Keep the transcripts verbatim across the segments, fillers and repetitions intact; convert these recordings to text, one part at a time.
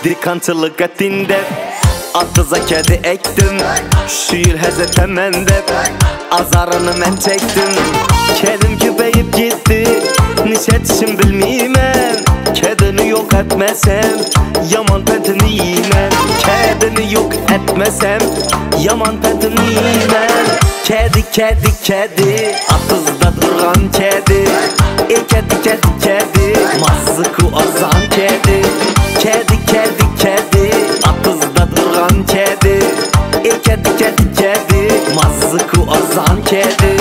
Dikançılık etinde Attıza kedi ektim. Şiir hezete mende azarını men çektim. Kedim küpeyip gitti, nişetişim bilmeymen. Kedini yok etmesem yaman petini yiymen. Kedini yok etmesem yaman petini yiymen. Kedi kedi kedi atızda duran kedi. E kedi kedi kedi mazıku azan kedi. Kedi kedi kedi atızda duran kedi. E kedi kedi kedi mazıku azan kedi.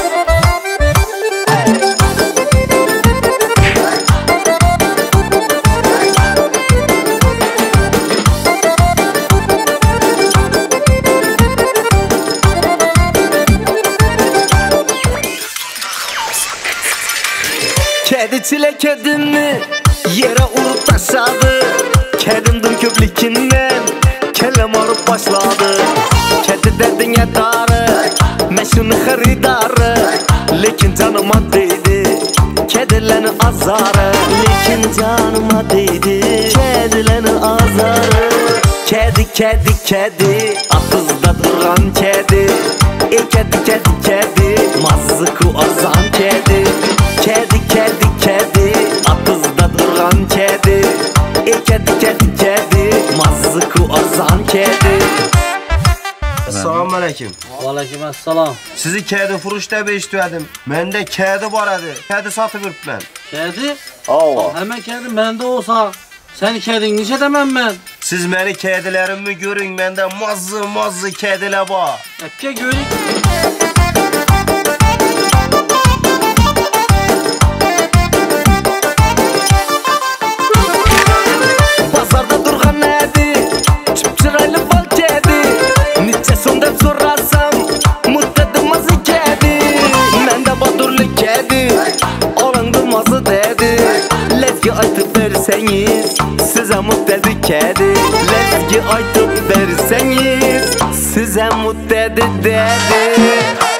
Kedi çile kedimi yere urup taşladı. Kedimdim köplikinden kelem alıp başladı. Kedi dedin ya darı, meşhunu haridarı. Lekin canıma değdi kedilerini azarı. Lekin canıma değdi kedilerini azarı. Kedi kedi kedi atızda duran kedi. E kedi kedi kedi mazıku azan kedi. Kedi kedi kedi atızda duran kedi. E kedi kedi kedi mazıku azan kedi. Assalamu alaikum. Aleyküm assalam. Sizi kedi furuş deb eshitdim. Mende kedi bor edi. Kedi sotib yuribman. Kedi? Ava. Hemen kedi mende olsa sen kedin neçe demem ben? Siz meni kedilerimni görün, mende mazı mazı kediler bor. Epke görük. Pazarda durgan nedi çıpçıraylı bal kedi. Niçe sonda sorarsam muttedim mazı kedi. Mende badurlu kedi olandı mazı dedi. Lezgi aytıp verseniz size muttedi kedi. Lezgi aytıp verseniz size muttedi dedi.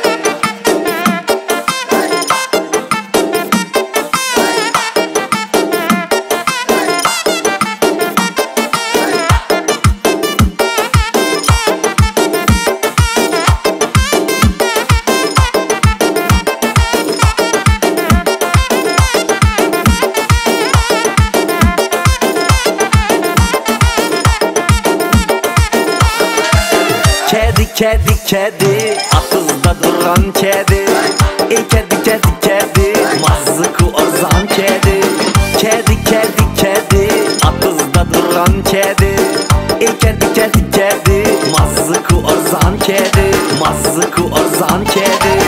Kedi kedi kedi atızda duran kedi. E kedi kedi kedi mazıku azan kedi. Kedi kedi kedi atızda duran kedi. E kedi kedi kedi mazıku azan kedi. Mazıku azan kedi.